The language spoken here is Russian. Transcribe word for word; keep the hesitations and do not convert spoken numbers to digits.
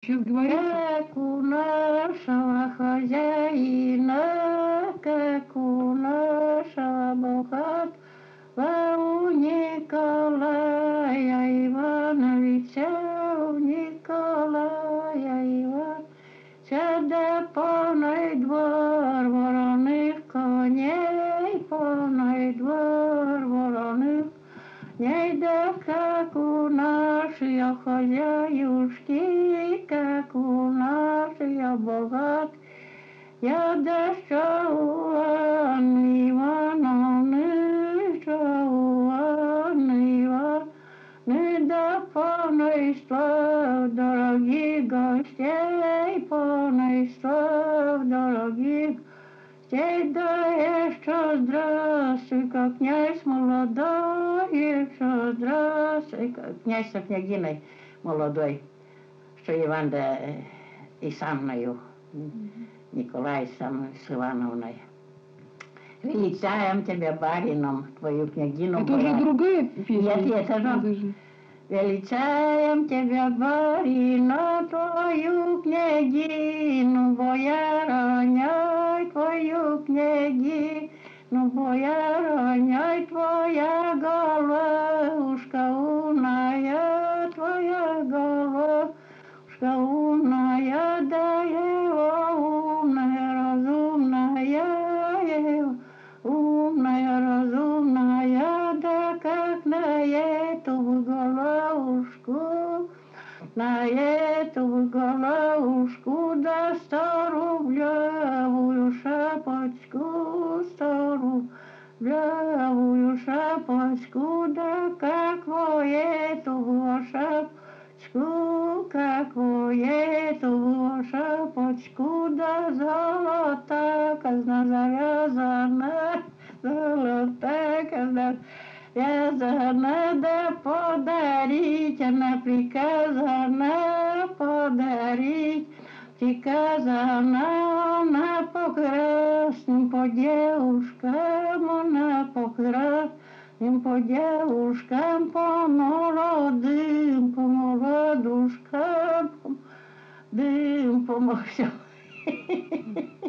Сейчас говорите. Как у нашего хозяина, как у нашего богатого, у Николая Ивановича, у Николая Ивановича, да полный двор вороных коней, полный двор вороных коней, да как у нашего хозяюшки, как у нашего богатого, я да что у Анны Ивановны, что у Анны Ивановны, да полнейство дорогих гостей, полнейство дорогих гостей, да еще здравствуй-ка, князь молодой, еще здравствуй-ка, князь со княгиной молодой, что Иван да и со мною. Николай сам с Ивановной. Величаем тебя барином, твою княгину. Это уже другая песня? Нет, это же. Величаем тебя барина, твою княгину, боярыня, твою княгину, боярыня, твоя головушка умная, твоя головушка умная, да его умная, разумная, его умная, разумная, да как на эту головушку, на эту головушку, да сторублевую шапочку, сторублевую шапочку, да как во эту шапочку, как во эту шапочку, да золота казна завязана, золота казна завязана, да подарить она приказана, подарить приказана, она по красным, по девушкам, она по красным, по девушкам, по молодым, по молодушкам, по молодым, по молодым.